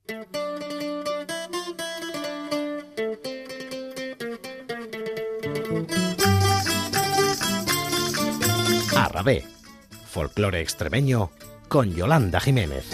Arrabé, folclore extremeño con Yolanda Jiménez.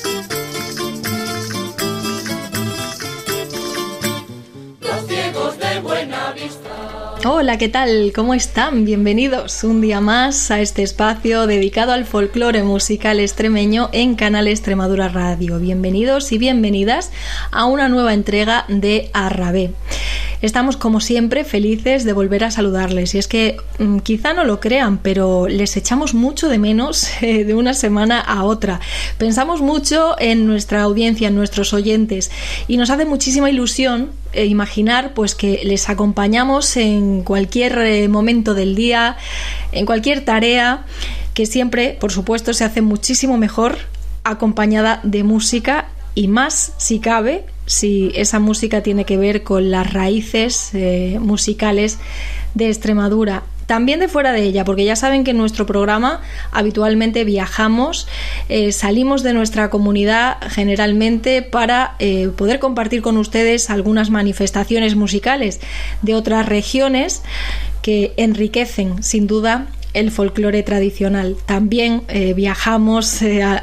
Los ciegos de buena vista. Hola, ¿qué tal? ¿Cómo están? Bienvenidos un día más a este espacio dedicado al folclore musical extremeño en Canal Extremadura Radio. Bienvenidos y bienvenidas a una nueva entrega de Arrabé. Estamos, como siempre, felices de volver a saludarles. Y es que quizá no lo crean, pero les echamos mucho de menos de una semana a otra. Pensamos mucho en nuestra audiencia, en nuestros oyentes, y nos hace muchísima ilusión imaginar pues que les acompañamos en cualquier momento del día, en cualquier tarea, que siempre, por supuesto, se hace muchísimo mejor acompañada de música, y más si cabe, si esa música tiene que ver con las raíces musicales de Extremadura, también de fuera de ella, porque ya saben que en nuestro programa habitualmente viajamos, salimos de nuestra comunidad generalmente para poder compartir con ustedes algunas manifestaciones musicales de otras regiones que enriquecen sin duda el folclore tradicional. También viajamos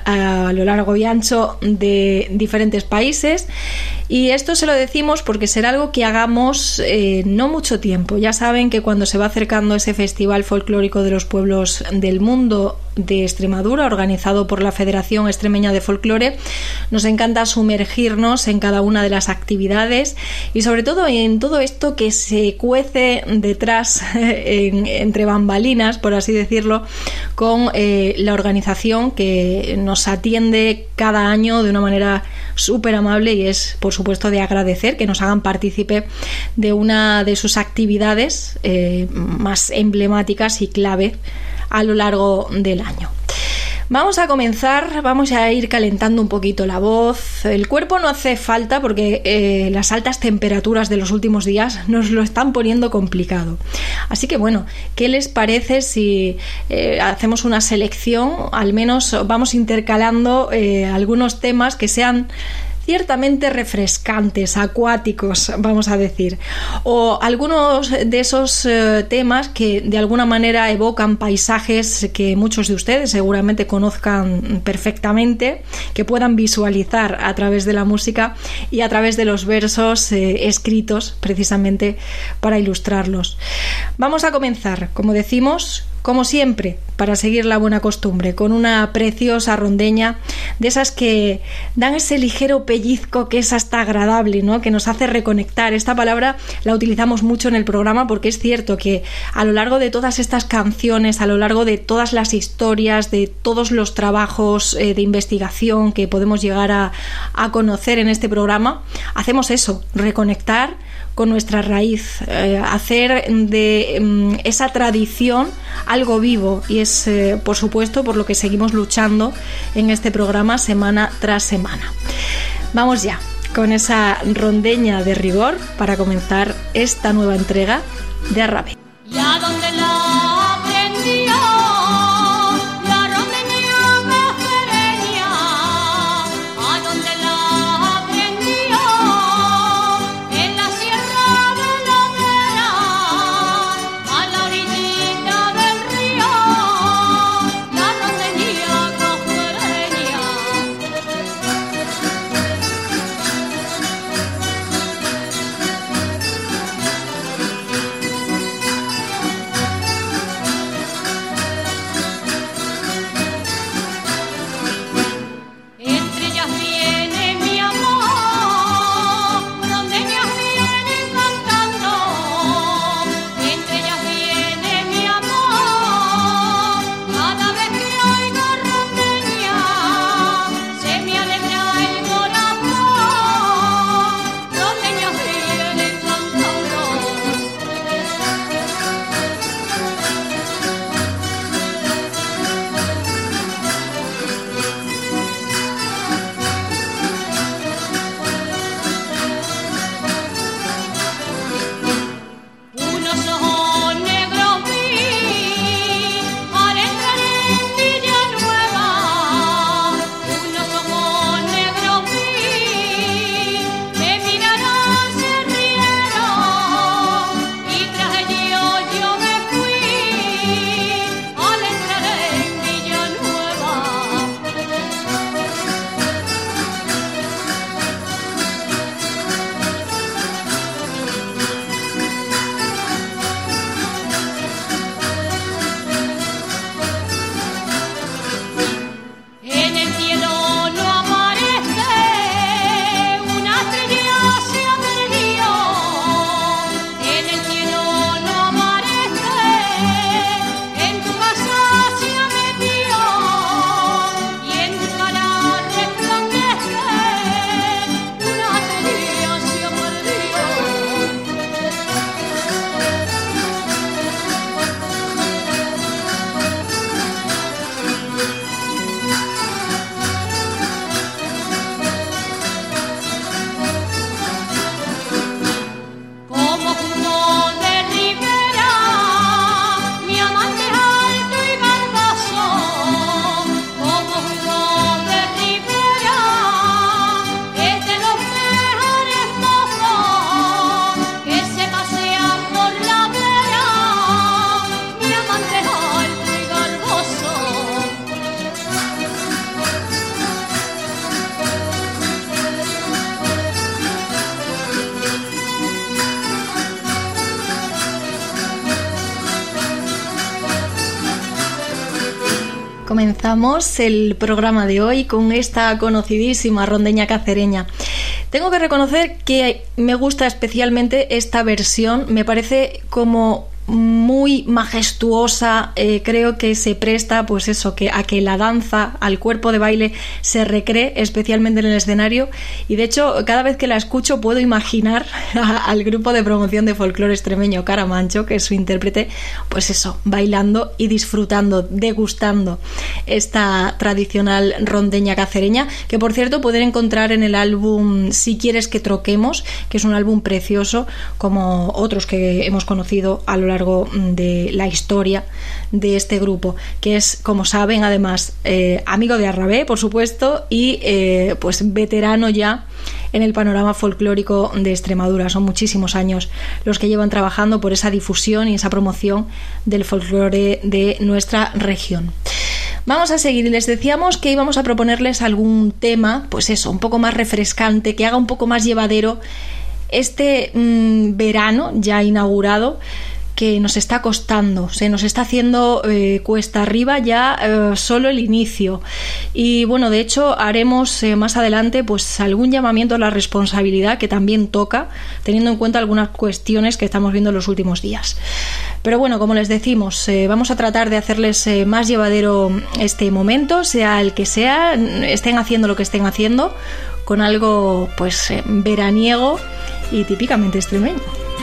a lo largo y ancho de diferentes países, y esto se lo decimos porque será algo que hagamos no mucho tiempo. Ya saben que cuando se va acercando ese Festival Folclórico de los Pueblos del Mundo de Extremadura, organizado por la Federación Extremeña de Folclore, nos encanta sumergirnos en cada una de las actividades y sobre todo en todo esto que se cuece detrás, entre bambalinas, por así decirlo, con la organización que nos atiende cada año de una manera súper amable, y es por supuesto de agradecer que nos hagan partícipe de una de sus actividades más emblemáticas y clave a lo largo del año. Vamos a comenzar, vamos a ir calentando un poquito la voz. El cuerpo no hace falta porque las altas temperaturas de los últimos días nos lo están poniendo complicado. Así que bueno, ¿qué les parece si hacemos una selección? Al menos vamos intercalando algunos temas que sean ciertamente refrescantes, acuáticos, vamos a decir, o algunos de esos temas que de alguna manera evocan paisajes que muchos de ustedes seguramente conozcan perfectamente, que puedan visualizar a través de la música y a través de los versos escritos precisamente para ilustrarlos. Vamos a comenzar, como decimos, como siempre, para seguir la buena costumbre, con una preciosa rondeña de esas que dan ese ligero pellizco que es hasta agradable, ¿no? Que nos hace reconectar. Esta palabra la utilizamos mucho en el programa porque es cierto que a lo largo de todas estas canciones, a lo largo de todas las historias, de todos los trabajos de investigación que podemos llegar a conocer en este programa, hacemos eso, reconectar con nuestra raíz, hacer de esa tradición algo vivo, y es por supuesto por lo que seguimos luchando en este programa semana tras semana. Vamos ya con esa rondeña de rigor para comenzar esta nueva entrega de Arrabé. ¿Ya dónde la aprendió? La rondeña cacereña. ¿A dónde la aprendió? En la sierra de la Vera, a la orillita del río. La rondeña cacereña. comenzamos el programa de hoy con esta conocidísima rondeña cacereña. Tengo que reconocer que me gusta especialmente esta versión, me parece como muy majestuosa, creo que se presta pues eso, a que la danza, al cuerpo de baile se recree especialmente en el escenario, y de hecho cada vez que la escucho puedo imaginar al grupo de promoción de folclore extremeño Caramancho, que es su intérprete, pues eso, bailando y disfrutando, degustando esta tradicional rondeña cacereña, que por cierto pueden encontrar en el álbum Si quieres que troquemos, que es un álbum precioso como otros que hemos conocido a lo largo de la historia de este grupo, que es, como saben, además amigo de Arrabé, por supuesto, y pues veterano ya en el panorama folclórico de Extremadura. Son muchísimos años los que llevan trabajando por esa difusión y esa promoción del folclore de nuestra región. Vamos a seguir y les decíamos que íbamos a proponerles algún tema, pues eso, un poco más refrescante, que haga un poco más llevadero este verano ya inaugurado, que nos está costando, se nos está haciendo cuesta arriba ya solo el inicio. Y bueno, de hecho haremos más adelante pues algún llamamiento a la responsabilidad, que también toca, teniendo en cuenta algunas cuestiones que estamos viendo en los últimos días. Pero bueno, como les decimos, vamos a tratar de hacerles más llevadero este momento, sea el que sea, estén haciendo lo que estén haciendo, con algo pues veraniego y típicamente extremeño.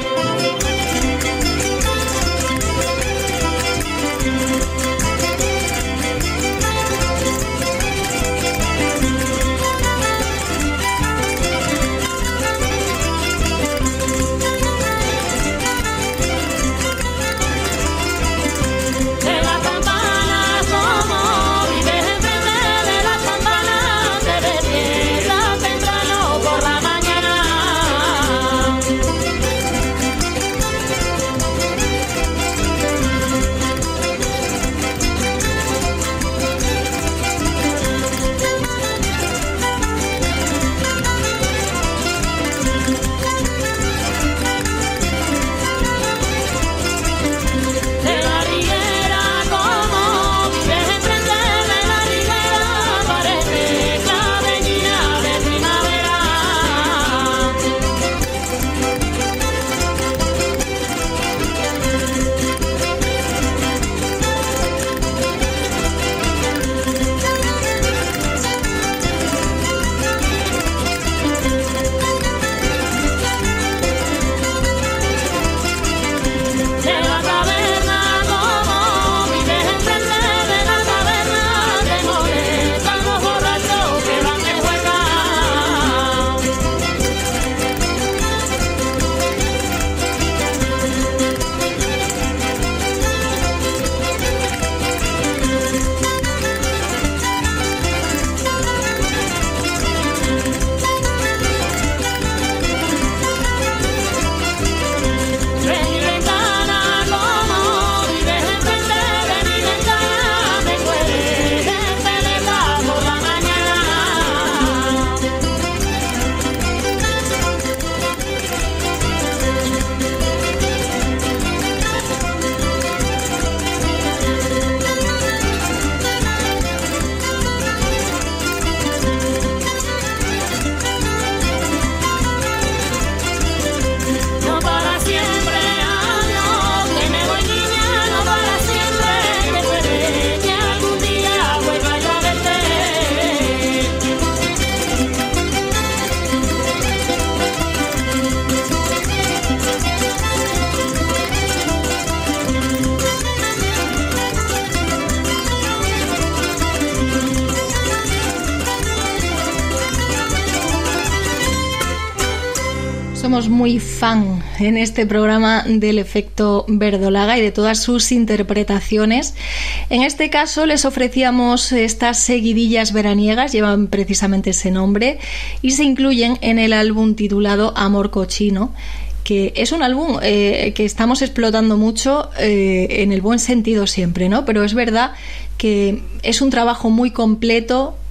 Somos muy fan en este programa del efecto verdolaga y de todas sus interpretaciones. En este caso les ofrecíamos estas seguidillas veraniegas, llevan precisamente ese nombre, y se incluyen en el álbum titulado Amor Cochino, que es un álbum que estamos explotando mucho en el buen sentido siempre, ¿no? Pero es verdad que es un trabajo muy completo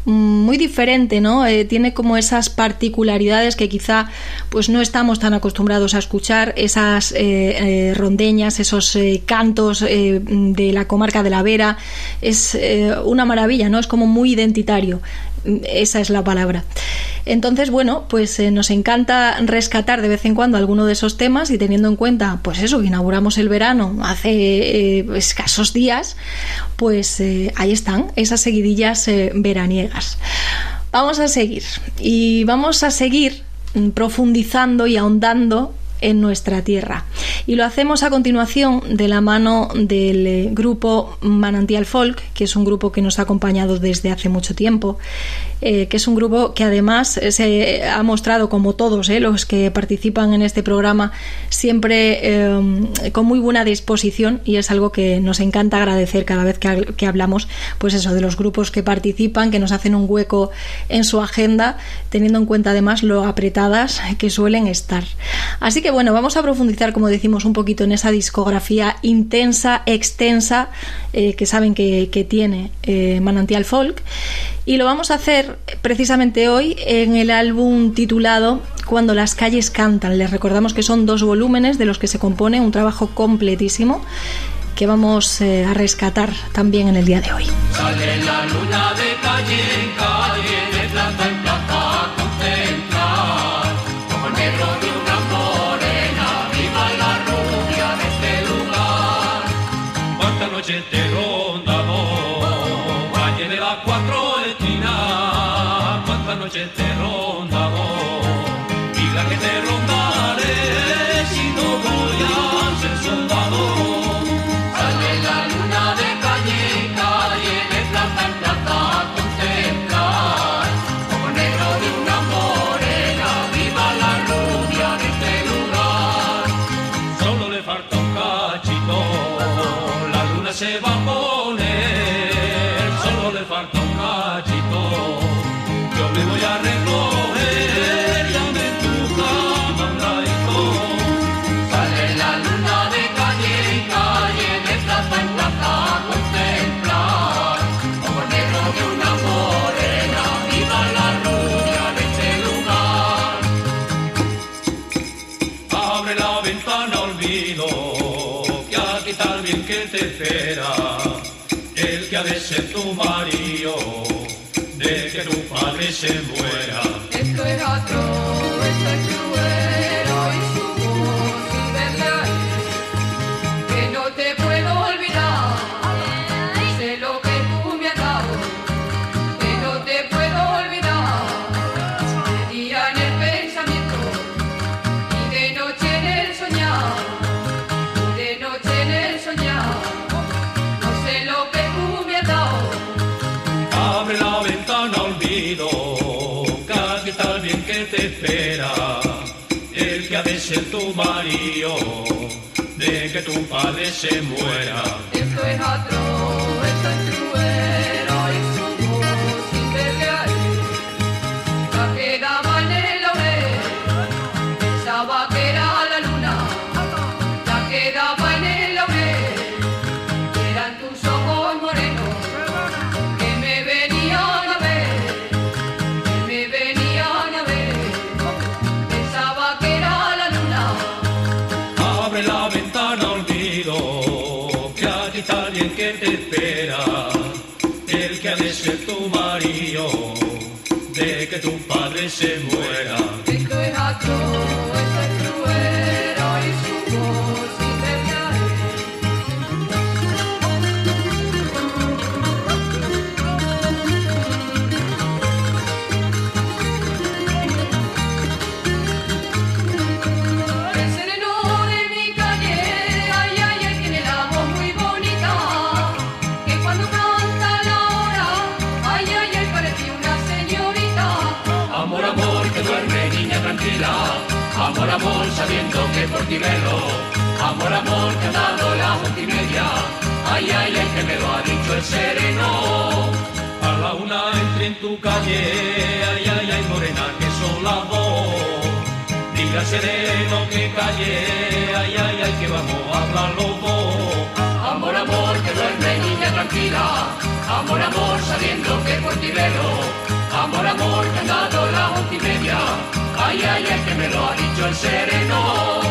muy diferente, ¿no? Tiene como esas particularidades que quizá pues no estamos tan acostumbrados a escuchar, esas rondeñas, esos cantos de la comarca de la Vera. Es una maravilla, ¿no? Es como muy identitario. Esa es la palabra. Entonces, bueno, pues nos encanta rescatar de vez en cuando alguno de esos temas, y teniendo en cuenta, pues eso, que inauguramos el verano hace escasos días, pues ahí están esas seguidillas veraniegas. Vamos a seguir profundizando y ahondando en nuestra tierra, y lo hacemos a continuación de la mano del grupo Manantial Folk, que es un grupo que nos ha acompañado desde hace mucho tiempo, que es un grupo que además se ha mostrado, como todos los que participan en este programa, siempre con muy buena disposición, y es algo que nos encanta agradecer cada vez que hablamos, pues eso, de los grupos que participan, que nos hacen un hueco en su agenda, teniendo en cuenta además lo apretadas que suelen estar. Así que bueno, vamos a profundizar, como decimos, un poquito en esa discografía intensa, extensa, que saben que tiene Manantial Folk, y lo vamos a hacer precisamente hoy en el álbum titulado Cuando las calles cantan. Les recordamos que son 2 volúmenes de los que se compone un trabajo completísimo que vamos a rescatar también en el día de hoy. Sale la luna de calle en calle, de plaza en plaza a contemplar, como el negro de una morena, viva la rubia de este lugar. Cuántas noches te rondamos, calle de las 4 esquinas, cuántas noches te rondamos, y la que te rondaré si no voy a ser soldado. Sale la luna de calle en calle, de plaza en plaza a contemplar, como el negro de una morena, viva la rubia de este lugar. Solo le falta un cachito, la luna se va a poner, solo le falta un cachito, yo me voy a recoger, ya me toca mandaito. Sale la luna de calle en calle, de plaza en plaza a contemplar, como el negro de una morena, viva la rubia de este lugar. Abre la ventana, olvido, que aquí está el bien que te espera, el que ha de ser tu marido, de que tu padre se muera. Esto es atroz, esto es cruel, y su voz sin verle a él, que no te puedo olvidar, sé lo que tú me has dado, que no te puedo olvidar, de día en el pensamiento, y de noche en el soñar, y de noche en el soñar, no sé lo que tú me has dado. Abre la ventana, olvido, que aquí está el bien que te espera, el que ha de ser tu marido, de que tu padre se muera. Esto es atroz, esto es cruel, y su voz sin verle a él, la quedaba en el laurel, pensaba que era la luna, la quedaba en el laurel, que eran tus ojos morenos, que me venían a ver, que me venían a ver, pensaba que era la luna. Abre la ventana, olvido, que aquí está alguien que te espera, el que ha de ser tu marido, de que tu padre se muera. Esto es atroz, esto es cruel, y su voz sin verle a él. El sereno de mi calle, ay, ay, ay, tiene la voz muy bonita, que cuando canta la hora, ay, ay, ay, parece una señorita. Amor, amor, que duerme niña tranquila, amor, amor, sabiendo que por ti velo, amor, amor, que ha dado la 11:30, ay, ay, ay, que me lo ha dicho el sereno. A la una entré en tu calle, ay, ay, ay, morena, que son las 2. Diga al sereno que calle, ay, ay, ay, que vamos a hablar los dos. Amor, amor, que duerme niña tranquila, Amor, amor, sabiendo que por ti velo. Amor, amor, que han dado las 11:30. Ay, ay, ay, que me lo ha dicho el sereno.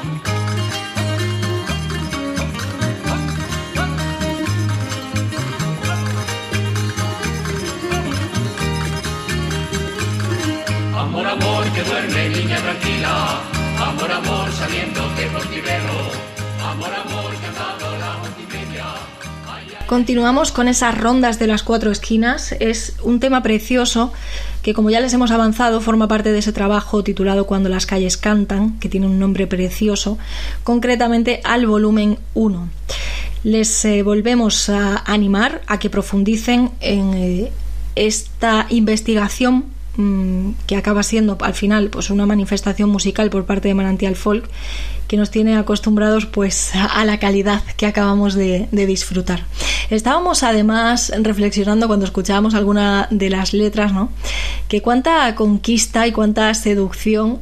Amor, amor, que duerme niña tranquila. Amor, amor, sabiendo que por ti velo. Amor, amor, que han dado las 11:30. Continuamos con esas rondas de las 4 esquinas. Es un tema precioso que, como ya les hemos avanzado, forma parte de ese trabajo titulado Cuando las calles cantan, que tiene un nombre precioso, concretamente al volumen 1. Les volvemos a animar a que profundicen en esta investigación que acaba siendo al final pues una manifestación musical por parte de Manantial Folk, que nos tiene acostumbrados pues a la calidad que acabamos de disfrutar. Estábamos además reflexionando cuando escuchábamos alguna de las letras, ¿no?, que cuánta conquista y cuánta seducción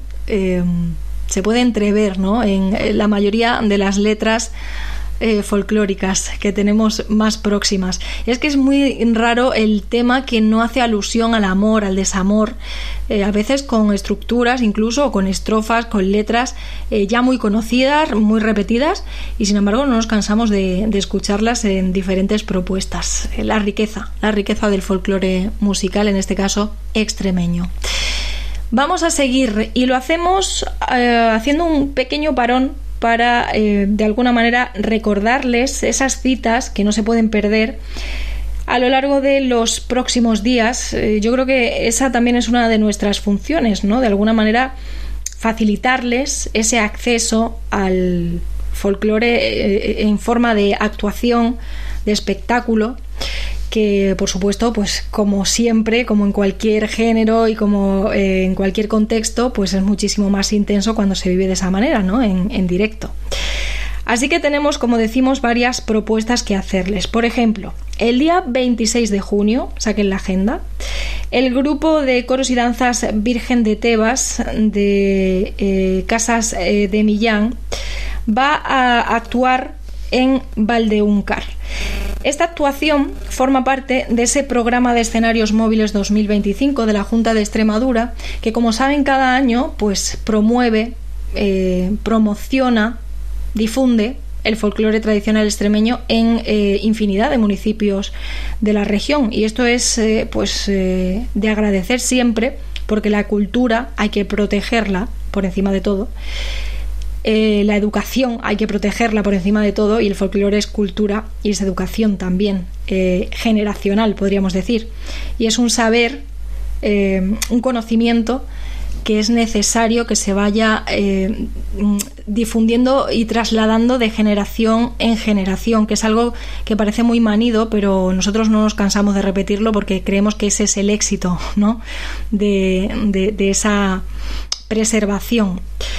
se puede entrever, ¿no?, en la mayoría de las letras folclóricas que tenemos más próximas. Es que es muy raro el tema que no hace alusión al amor, al desamor, a veces con estructuras, incluso, o con estrofas, con letras ya muy conocidas, muy repetidas, y sin embargo no nos cansamos de escucharlas en diferentes propuestas. La riqueza del folclore musical, en este caso extremeño. Vamos a seguir y lo hacemos haciendo un pequeño parón para de alguna manera recordarles esas citas que no se pueden perder a lo largo de los próximos días. Yo creo que esa también es una de nuestras funciones, ¿no?, de alguna manera facilitarles ese acceso al folclore en forma de actuación, de espectáculo, que por supuesto, pues como siempre, como en cualquier género y como en cualquier contexto, pues es muchísimo más intenso cuando se vive de esa manera, ¿no?, en directo. Así que tenemos, como decimos, varias propuestas que hacerles. Por ejemplo, el día 26 de junio, saquen la agenda, el grupo de coros y danzas Virgen de Tebas de Casas de Millán va a actuar en Valdeúncar. Esta actuación forma parte de ese programa de escenarios móviles 2025 de la Junta de Extremadura, que, como saben, cada año pues promueve, promociona, difunde el folclore tradicional extremeño en infinidad de municipios de la región, y esto es de agradecer siempre, porque la cultura hay que protegerla por encima de todo. La educación hay que protegerla por encima de todo, y el folclore es cultura y es educación también, generacional, podríamos decir, y es un saber, un conocimiento que es necesario que se vaya difundiendo y trasladando de generación en generación, que es algo que parece muy manido, pero nosotros no nos cansamos de repetirlo porque creemos que ese es el éxito, ¿no?, de esa preservación.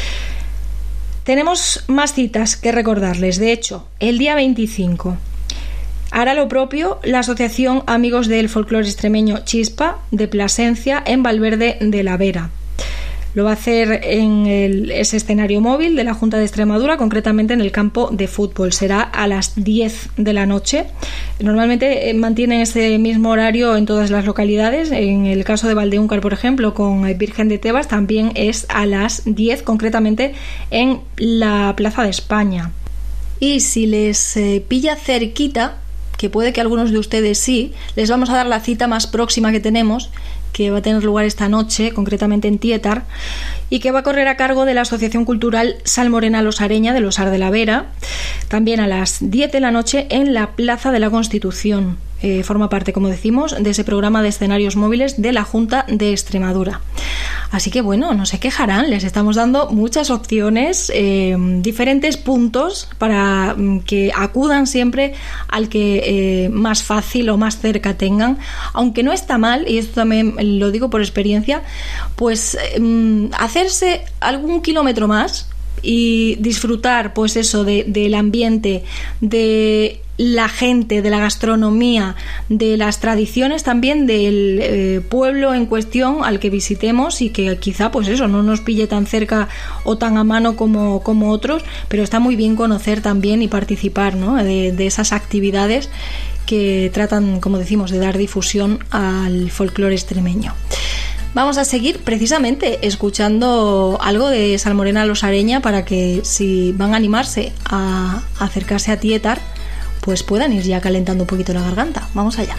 Tenemos más citas que recordarles. De hecho, el día 25 hará lo propio la Asociación Amigos del Folclore Extremeño Chispa de Plasencia en Valverde de la Vera. Lo va a hacer en ese escenario móvil de la Junta de Extremadura, concretamente en el campo de fútbol. Será a las 10 de la noche. Normalmente mantienen ese mismo horario en todas las localidades. En el caso de Valdeúncar, por ejemplo, con Virgen de Tebas, también es a las 10, concretamente en la Plaza de España. Y si les pilla cerquita, que puede que algunos de ustedes sí, les vamos a dar la cita más próxima que tenemos, que va a tener lugar esta noche, concretamente en Tietar, y que va a correr a cargo de la Asociación Cultural Salmorena Losareña de Losar de la Vera, también a las 10 de la noche en la Plaza de la Constitución. Forma parte, como decimos, de ese programa de escenarios móviles de la Junta de Extremadura. Así que bueno, no se quejarán, les estamos dando muchas opciones, diferentes puntos para que acudan siempre al que más fácil o más cerca tengan, aunque no está mal, y esto también lo digo por experiencia, pues hacerse algún kilómetro más y disfrutar pues eso del ambiente, de la gente, de la gastronomía, de las tradiciones también del pueblo en cuestión al que visitemos, y que quizá pues eso no nos pille tan cerca o tan a mano como otros, pero está muy bien conocer también y participar, ¿no?, de esas actividades que tratan, como decimos, de dar difusión al folclore extremeño. Vamos a seguir precisamente escuchando algo de Salmorena Losareña, para que si van a animarse a acercarse a Tietar, pues puedan ir ya calentando un poquito la garganta. Vamos allá.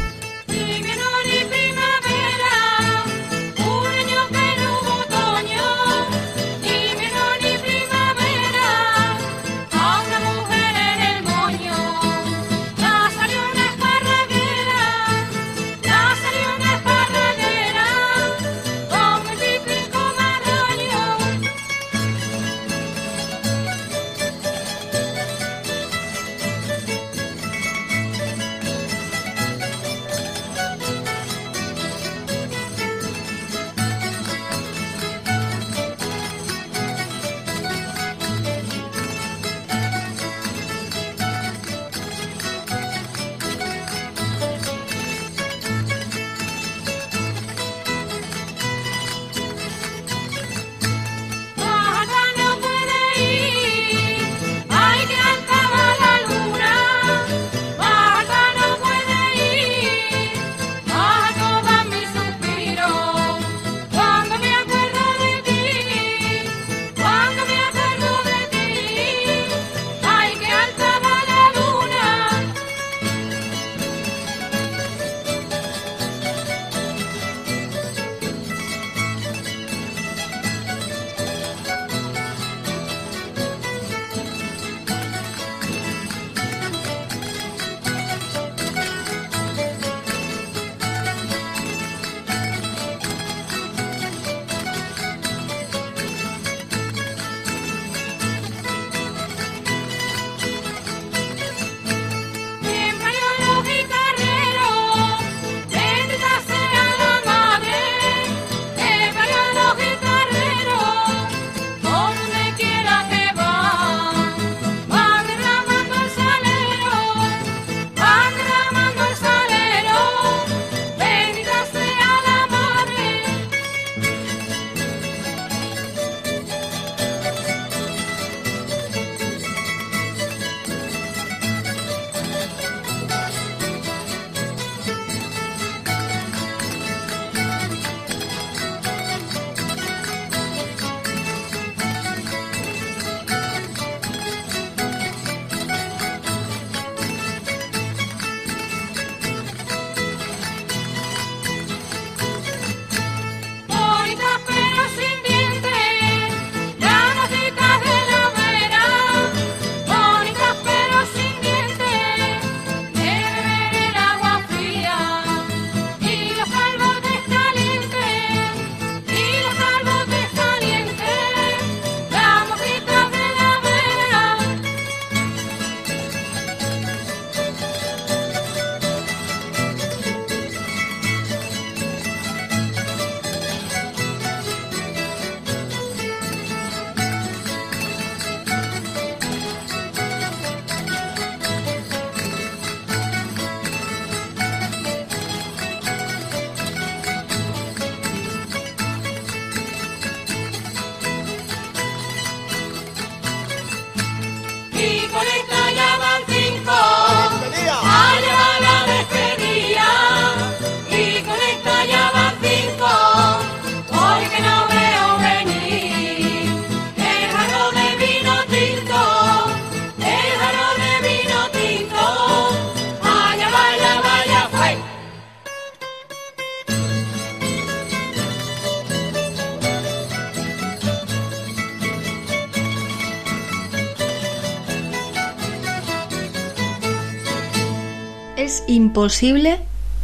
Es imposible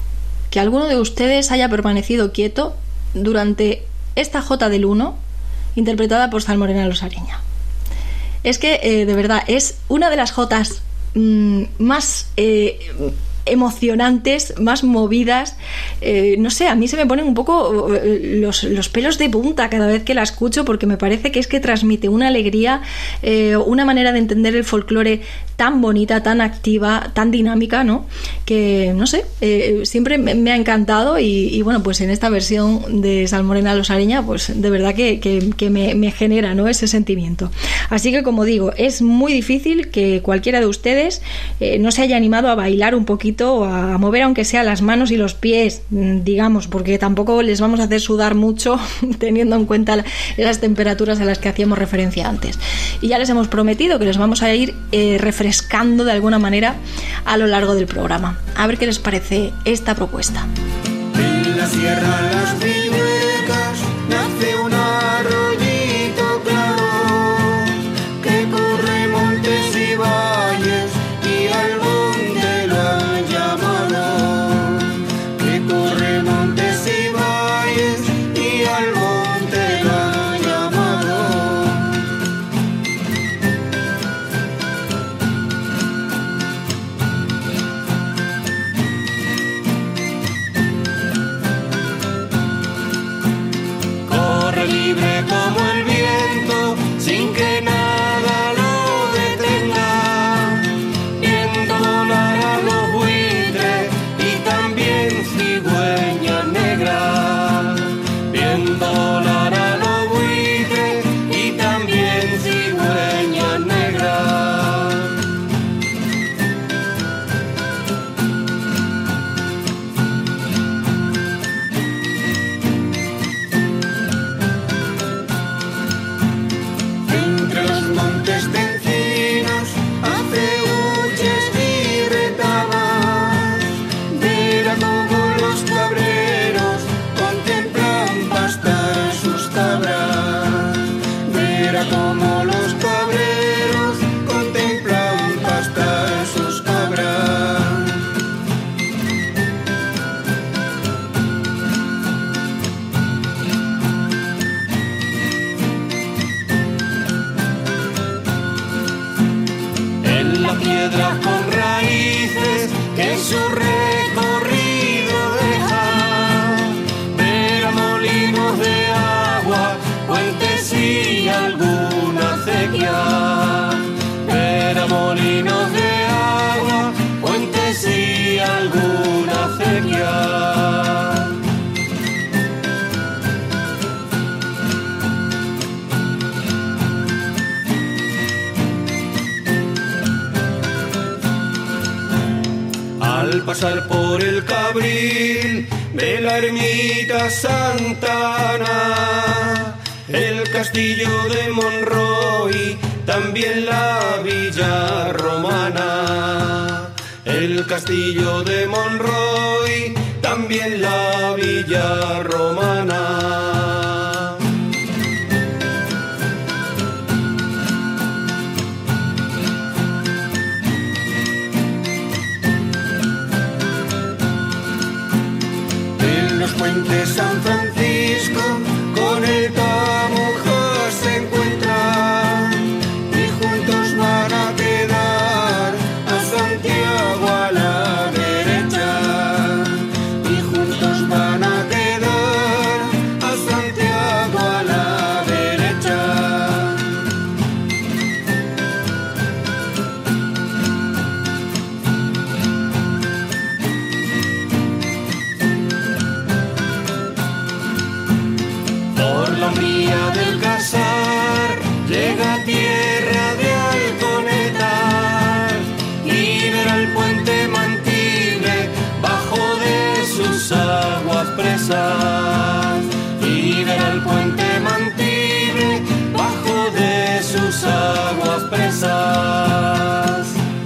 que alguno de ustedes haya permanecido quieto durante esta Jota del 1 interpretada por Salmorena Losareña. Es que de verdad es una de las jotas más emocionantes, más movidas. No sé, a mí se me ponen un poco los pelos de punta cada vez que la escucho, porque me parece que es que transmite una alegría, una manera de entender el folclore tan bonita, tan activa, tan dinámica, ¿no? Que, no sé, siempre me ha encantado y bueno, pues en esta versión de Salmorena Losareña, pues de verdad que me genera, ¿no?, ese sentimiento. Así que, como digo, es muy difícil que cualquiera de ustedes no se haya animado a bailar un poquito, a mover aunque sea las manos y los pies, digamos, porque tampoco les vamos a hacer sudar mucho teniendo en cuenta las temperaturas a las que hacíamos referencia antes. Y ya les hemos prometido que les vamos a ir refrescando de alguna manera a lo largo del programa. A ver qué les parece esta propuesta. En la sierra Las Viñuecas nace un arroyito claro que corre montes y valles y al monte lo han llamado, que corre montes y valles y al monte lo han llamado. Corre libre como el viento, sin que nada lo detenga, viendo volar a los buitres y también cigüeñas negras, viendo volar a los buitres y también cigüeñas negras. Entre los montes de encinos, aceuches y retamas, verá como los cabreros contemplan pastar sus cabras, verá como los cabreros contemplan pastar sus cabras. En la piedra con raíces que en su recorrido deja, verá molinos de agua, puentes y alguna acequia, verá molinos de agua, puentes y alguna acequia. Al pasar por el Cabril, ve la ermita Santa Ana, el castillo de Monroy, también la villa romana. El castillo de Monroy, también la villa romana. En los puentes San Francisco con el Tamuja se encuentran y juntos van a quedar a Santiago a la derecha, y juntos van a quedar a Santiago a la derecha. Por la hombría del Casar llega a tierra de Alconetas y verá el puente Mantible bajo de sus aguas presas, y verá el puente Mantible bajo de sus aguas presas.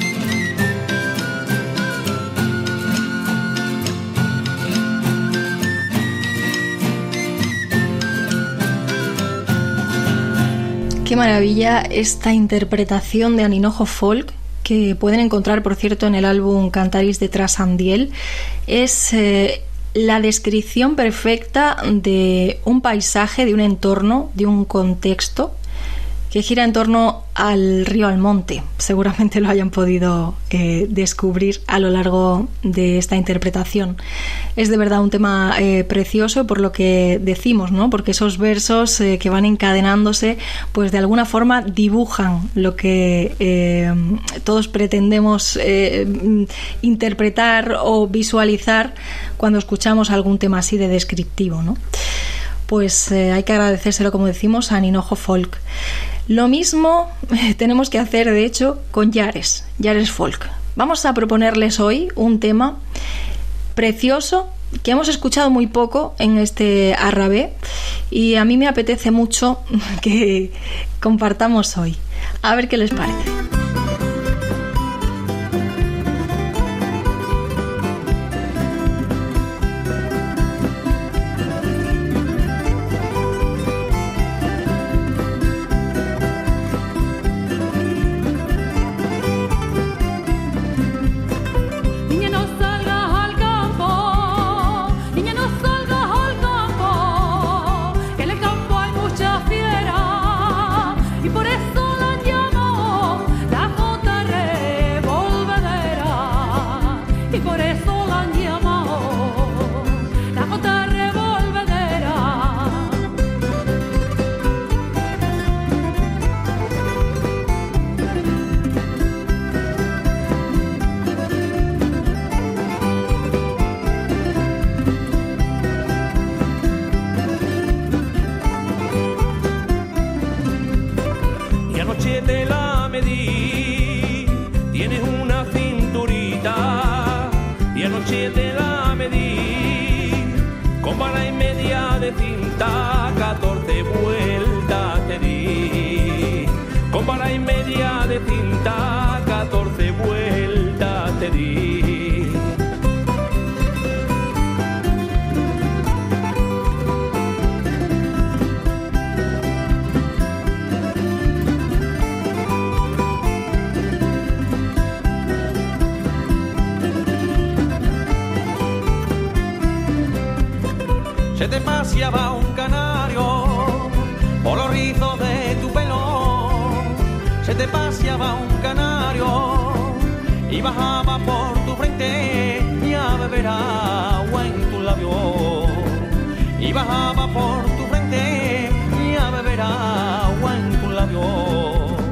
Qué maravilla esta interpretación de Aninojo Folk, que pueden encontrar, por cierto, en el álbum Cantaris de Trasandiel. Es la descripción perfecta de un paisaje, de un entorno, de un contexto que gira en torno al río Almonte. Seguramente lo hayan podido descubrir a lo largo de esta interpretación. Es de verdad un tema precioso por lo que decimos, ¿no? Porque esos versos que van encadenándose, pues de alguna forma dibujan lo que todos pretendemos interpretar o visualizar cuando escuchamos algún tema así de descriptivo, ¿no? Pues hay que agradecérselo, como decimos, a Ninojo Folk. Lo mismo tenemos que hacer, de hecho, con Yares Folk. Vamos a proponerles hoy un tema precioso que hemos escuchado muy poco en este Arrabé y a mí me apetece mucho que compartamos hoy. A ver qué les parece. Se te paseaba un canario por los rizos de tu pelo, se te paseaba un canario y bajaba por tu frente y a beber agua en tus labios, y bajaba por tu frente y a beber agua en tus labios.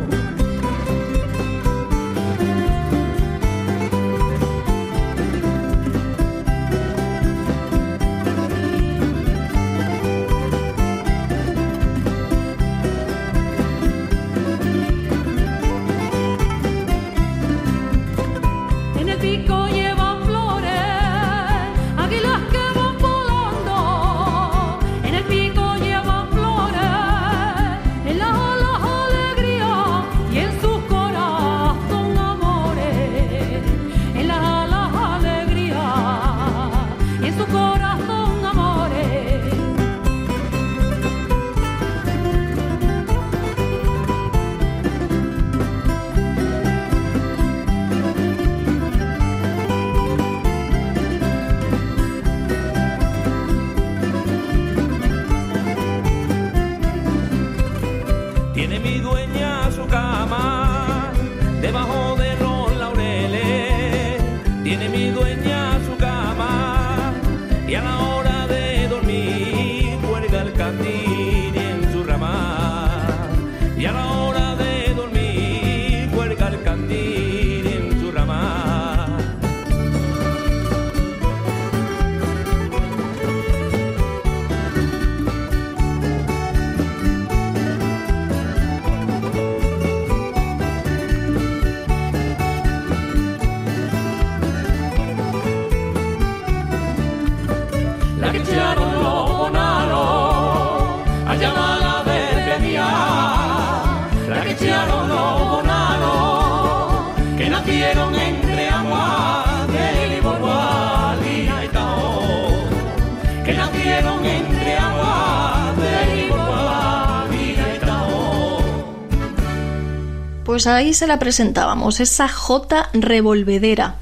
Pues ahí se la presentábamos, esa jota revolvedera,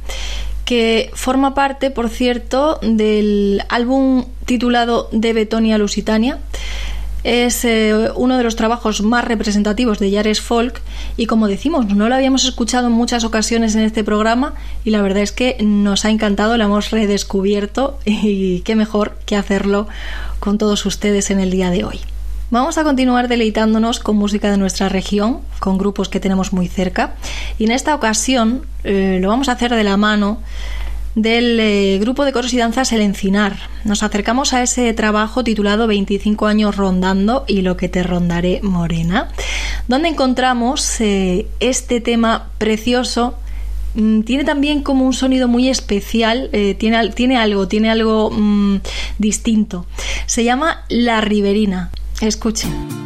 que forma parte, por cierto, del álbum titulado De Betonia Lusitania, Es uno de los trabajos más representativos de Yares Folk y, como decimos, no lo habíamos escuchado en muchas ocasiones en este programa y la verdad es que nos ha encantado, lo hemos redescubierto y qué mejor que hacerlo con todos ustedes en el día de hoy. Vamos a continuar deleitándonos con música de nuestra región, con grupos que tenemos muy cerca, y en esta ocasión lo vamos a hacer de la mano del grupo de coros y danzas El Encinar. Nos acercamos a ese trabajo titulado 25 años rondando y lo que te rondaré, morena, donde encontramos este tema precioso. Tiene también como un sonido muy especial, tiene algo distinto. Se llama La Riberina. Escuchen.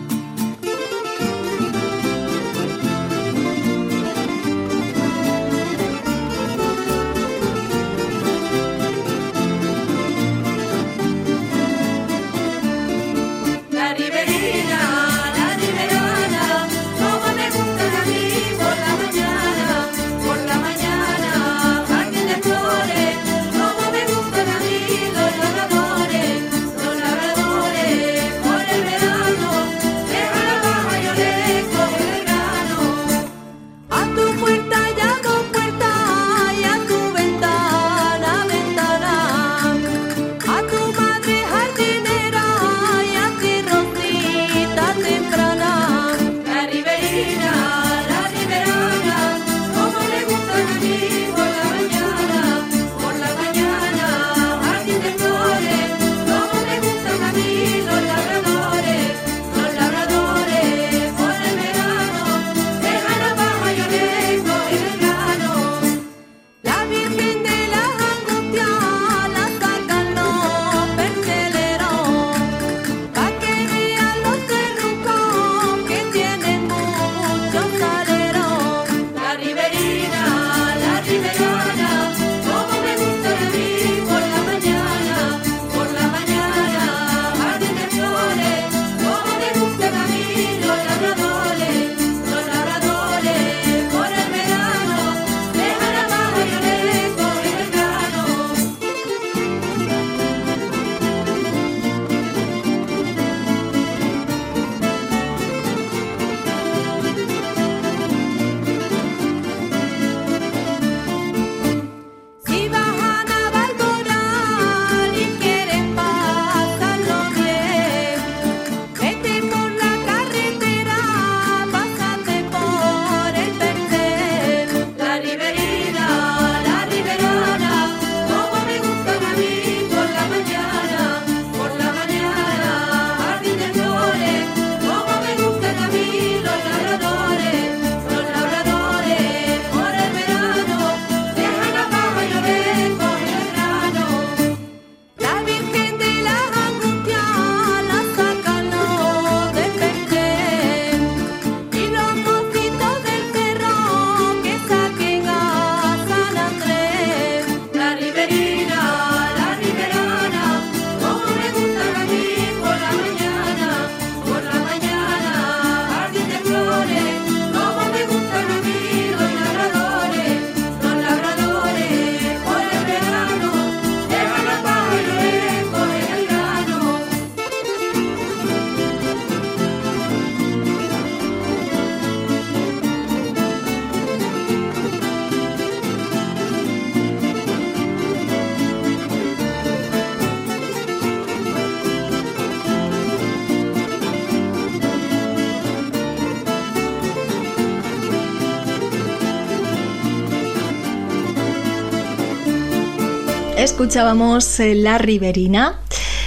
Escuchábamos La Riberina,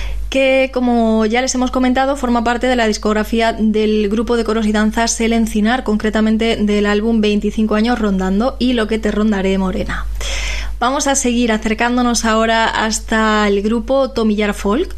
que, como ya les hemos comentado, forma parte de la discografía del grupo de coros y danzas El Encinar, concretamente del álbum 25 años rondando y lo que te rondaré, morena. Vamos a seguir acercándonos ahora hasta el grupo Tomillar Folk,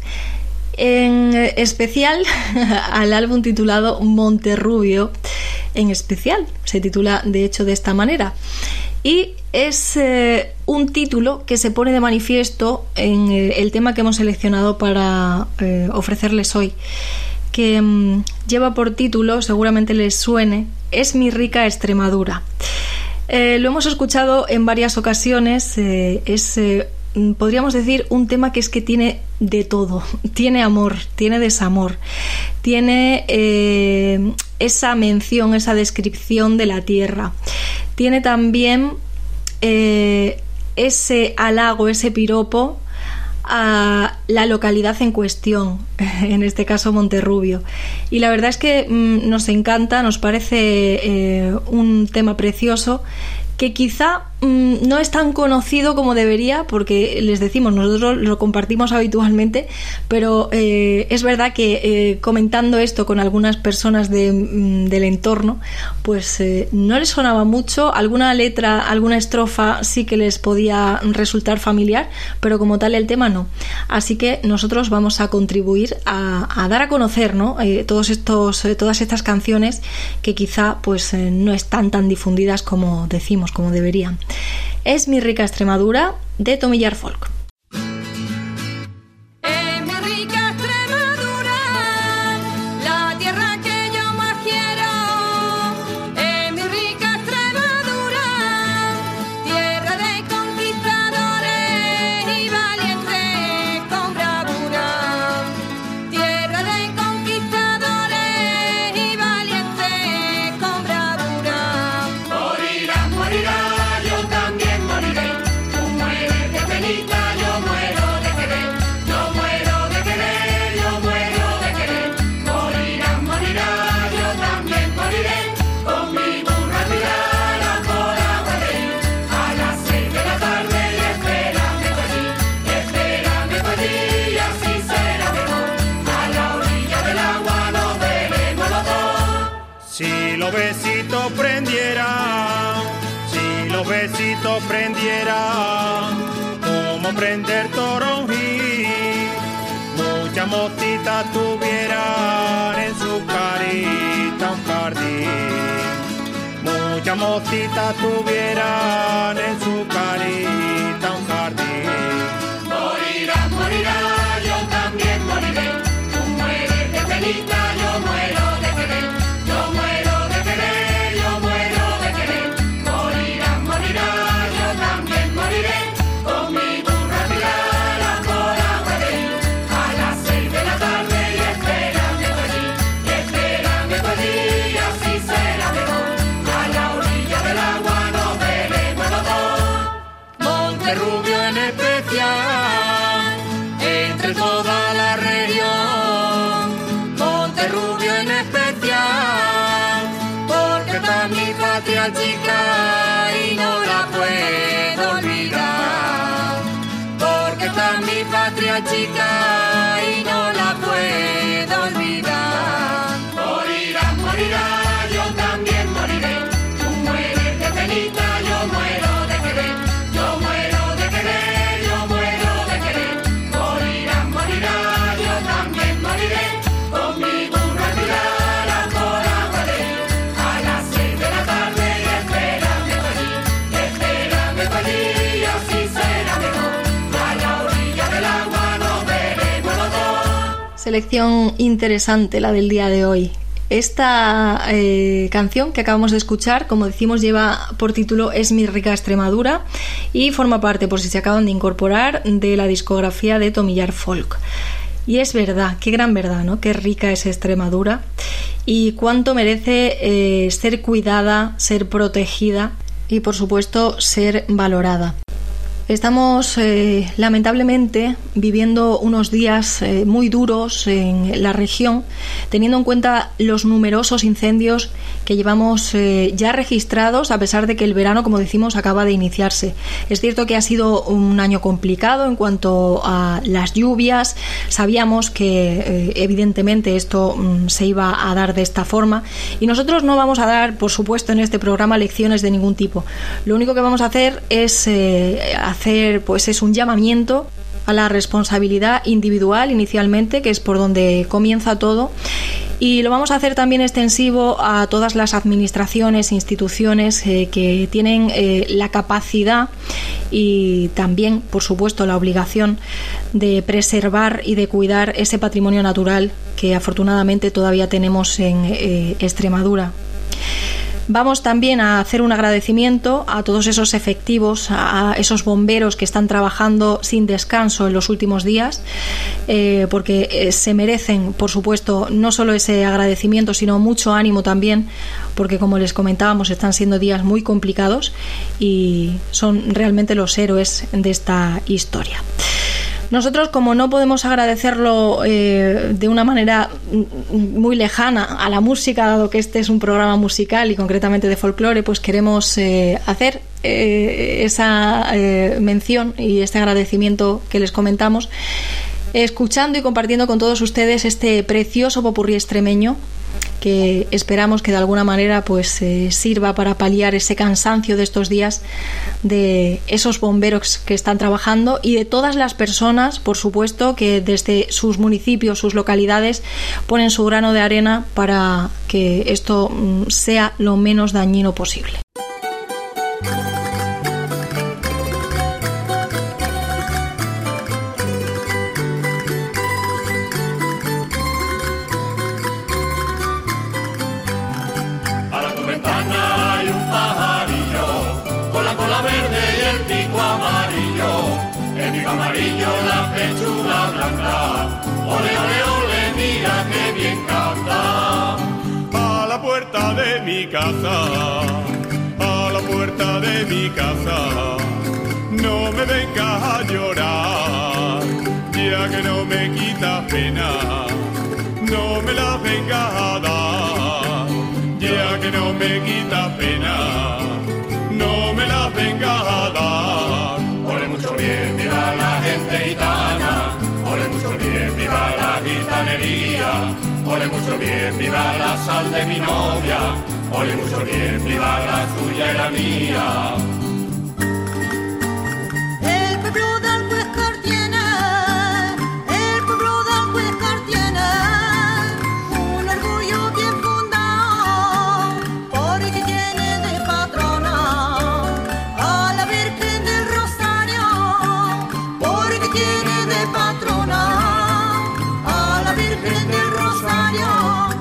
en especial al álbum titulado Monterrubio. En especial se titula de hecho de esta manera, y es un título que se pone de manifiesto en el tema que hemos seleccionado para ofrecerles hoy, que lleva por título, seguramente les suene, Es mi rica Extremadura. Lo hemos escuchado en varias ocasiones, es podríamos decir, un tema que es que tiene de todo. Tiene amor, tiene desamor, tiene esa mención, esa descripción de la tierra. Tiene también ese halago, ese piropo a la localidad en cuestión, en este caso Monterrubio. Y la verdad es que nos encanta, nos parece un tema precioso que quizá no es tan conocido como debería, porque les decimos, nosotros lo compartimos habitualmente, pero es verdad que comentando esto con algunas personas del entorno, pues no les sonaba mucho. Alguna letra, alguna estrofa sí que les podía resultar familiar, pero como tal el tema no. Así que nosotros vamos a contribuir a dar a conocer, ¿no? Todas estas canciones que quizá pues no están tan difundidas como decimos, como deberían. Es mi rica Extremadura, de Tomillar Folk. Es mi rica Extremadura, la tierra que yo más quiero. Es mi rica Extremadura, tierra de conquistadores y valientes con bravura. Tierra de conquistadores y valientes con bravura. Morirás, morirás. Si los besitos prendieran, si los besitos prendieran, como prender toronjí, muchas motitas tuvieran en su carita un jardín. Muchas motitas tuvieran en su carita un jardín. Morirás, morirás, yo también moriré. Tú mueres de penita, yo muero de querer. Yo muero de querer, yo muero de querer. Morirás, morirás, yo también moriré. Con mi burra tirada por agua de ir. A las 6 de la tarde y espérame tú allí. Espérame tú allí, así será mejor. A la orilla del agua nos veremos los dos. Monterrubio en especial, entre toda la región. Monterrubio en especial, porque está mi patria chica y no la puedo olvidar. Porque está mi patria chica y no la puedo olvidar. Morirás, morirás, yo también moriré. Tú mueres de penita, yo muero de querer. Yo muero de querer, yo muero de querer. Morirás, morirás, yo también moriré. Con mi burra tirada por agua de ir. A las 6 de la tarde y espérame tú allí. Espérame tú allí, así será mejor. A la orilla del agua nos veremos los dos. Selección interesante la del día de hoy. Esta canción que acabamos de escuchar, como decimos, lleva por título Es mi rica Extremadura y forma parte, por si se acaban de incorporar, de la discografía de Tomillar Folk. Y es verdad, qué gran verdad, ¿no? Qué rica es Extremadura y cuánto merece ser cuidada, ser protegida y, por supuesto, ser valorada. Estamos lamentablemente viviendo unos días muy duros en la región, teniendo en cuenta los numerosos incendios que llevamos ya registrados, a pesar de que el verano, como decimos, acaba de iniciarse. Es cierto que ha sido un año complicado en cuanto a las lluvias. Sabíamos que evidentemente esto se iba a dar de esta forma y nosotros no vamos a dar, por supuesto, en este programa lecciones de ningún tipo. Lo único que vamos a hacer es es un llamamiento a la responsabilidad individual inicialmente, que es por donde comienza todo, y lo vamos a hacer también extensivo a todas las administraciones, instituciones que tienen la capacidad y también, por supuesto, la obligación de preservar y de cuidar ese patrimonio natural que afortunadamente todavía tenemos en Extremadura. Vamos también a hacer un agradecimiento a todos esos efectivos, a esos bomberos que están trabajando sin descanso en los últimos días, porque se merecen, por supuesto, no solo ese agradecimiento, sino mucho ánimo también, porque como les comentábamos, están siendo días muy complicados y son realmente los héroes de esta historia. Nosotros, como no podemos agradecerlo de una manera muy lejana a la música, dado que este es un programa musical y concretamente de folclore, pues queremos hacer esa mención y este agradecimiento que les comentamos, escuchando y compartiendo con todos ustedes este precioso popurrí extremeño, que esperamos que de alguna manera pues sirva para paliar ese cansancio de estos días de esos bomberos que están trabajando y de todas las personas, por supuesto, que desde sus municipios, sus localidades, ponen su grano de arena para que esto sea lo menos dañino posible. Amarillo, la pechuga blanca, ole, ole, ole, mira que bien canta. A la puerta de mi casa, a la puerta de mi casa, no me vengas a llorar, ya que no me quita pena, no me la vengas a dar, ya que no me quita pena, no me la vengas a dar. Ole mucho bien, viva la gente gitana, ole mucho bien, viva la gitanería, ole mucho bien, viva la sal de mi novia, ole mucho bien, viva la tuya y la mía. El pueblo del Huéscar tiene, el pueblo del Huéscar tiene un orgullo bien fundado, porque tiene de patrona a la Virgen del Rosario, porque tiene de patrona a la Virgen del Rosario.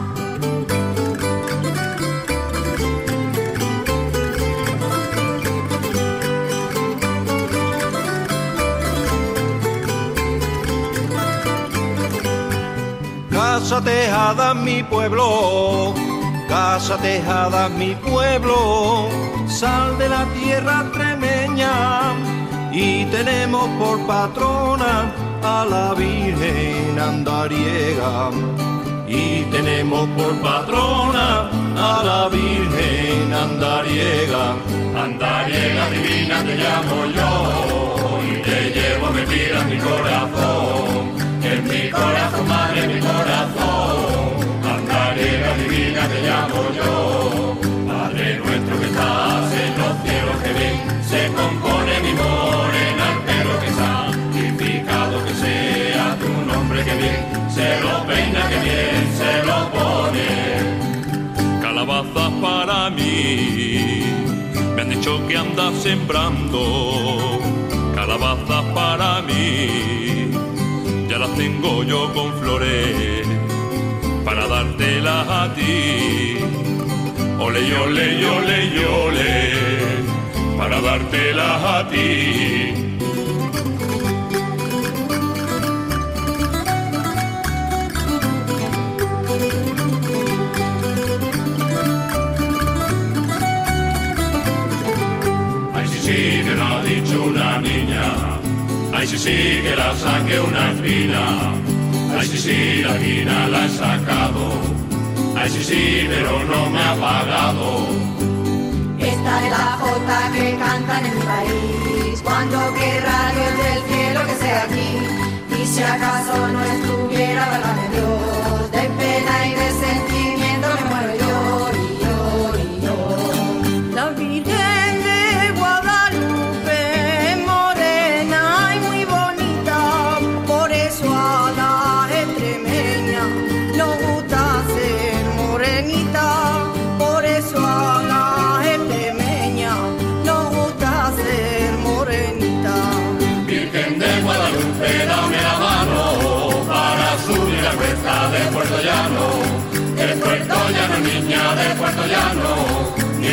Casa tejada en mi pueblo, casa tejada en mi pueblo, sal de la tierra extremeña y tenemos por patrona a la Virgen andariega. Y tenemos por patrona a la Virgen andariega. Andariega divina te llamo yo y te llevo metida en mi corazón. En mi corazón, madre, en mi corazón, andariega divina te llamo yo. Padre nuestro que estás en los cielos, que bien se compone mi morena, el pelo que santificado que sea tu nombre, que bien se lo peina, que bien se lo pone. Calabazas para mí, me han dicho que andas sembrando, calabazas para mí, ya las tengo yo con flores para dártelas a ti. Ole, ole, ole, ole, para dártelas a ti. Ay, sí, sí, que lo ha dicho una niña. Ay, sí, sí, que la saque una espina. Ay, sí, sí, la espina la he sacado. Ay, sí, sí, pero no me ha pagado. Esta es la jota que cantan en mi país, cuando querrá Dios del cielo que sea aquí. Y si acaso no estuviera, válgame Dios, de pena y de sentimiento me muero yo, y yo, y yo. La Virgen de Guadalupe, morena y muy bonita, por eso a la extremeña nos gusta ser morenita, por eso a la extremeña nos gusta ser morenita. Virgen de Guadalupe, dame la mano para subir la cuesta de Puerto Llano. De Puerto Llano, niña de Puerto Llano, ni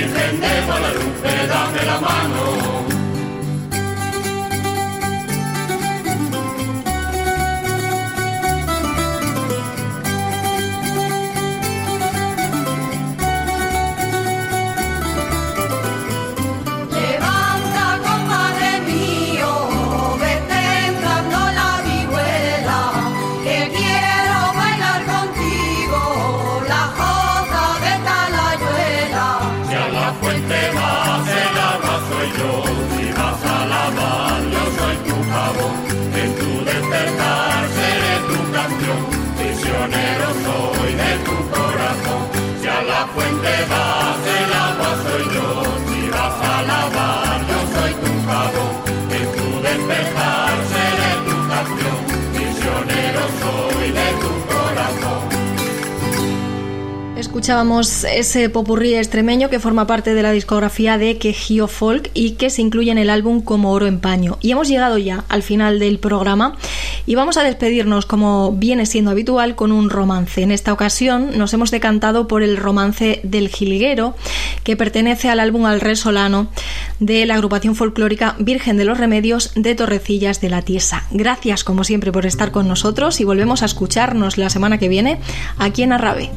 escuchábamos ese popurrí extremeño que forma parte de la discografía de Quejío Folk y que se incluye en el álbum Como oro en paño. Y hemos llegado ya al final del programa y vamos a despedirnos, como viene siendo habitual, con un romance. En esta ocasión nos hemos decantado por el romance del Jilguero, que pertenece al álbum Al Re Solano de la agrupación folclórica Virgen de los Remedios de Torrecillas de la Tiesa. Gracias, como siempre, por estar con nosotros y volvemos a escucharnos la semana que viene aquí en Arrabe.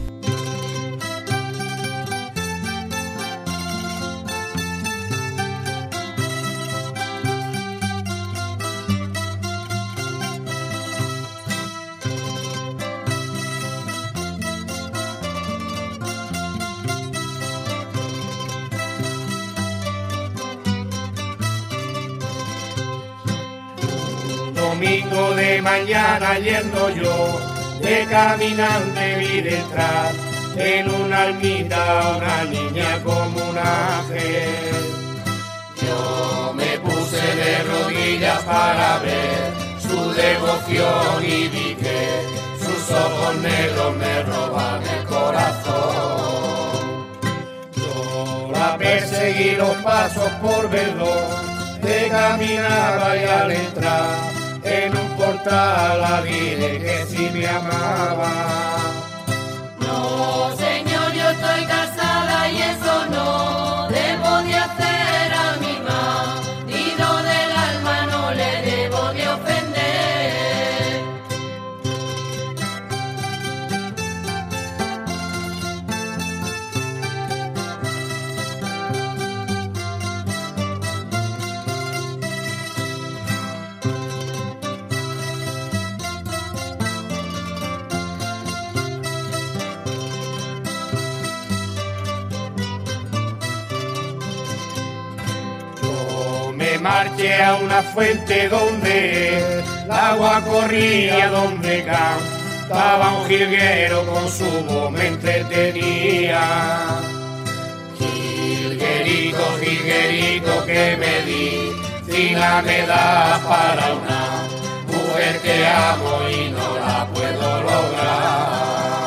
Domingo de mañana yendo yo, de caminante vi detrás, en una almita una niña como un ángel. Yo me puse de rodillas para ver su devoción y vi que sus ojos negros me roban el corazón. Yo la perseguí los pasos por Verdón, de caminaba y al entrar en un portal la dije que sí me amaba. No, señor, yo estoy casada y eso no debo de hacer a mi marido del alma, no le debo de ofender. Marché a una fuente donde el agua corría, donde cantaba un jilguero, con su voz me entretenía. Jilguerito, jilguerito que me di, si la me das para una mujer que amo y no la puedo lograr.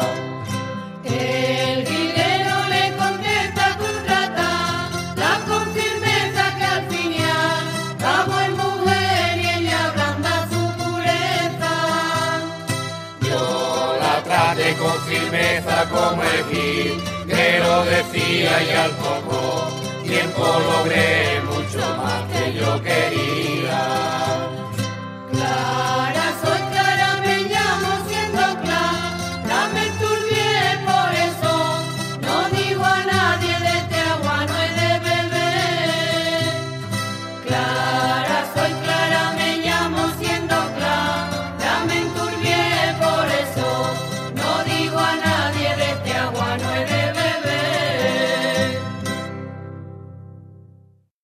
Con firmeza como el jilguero decía, y al poco tiempo logré mucho más que yo quería.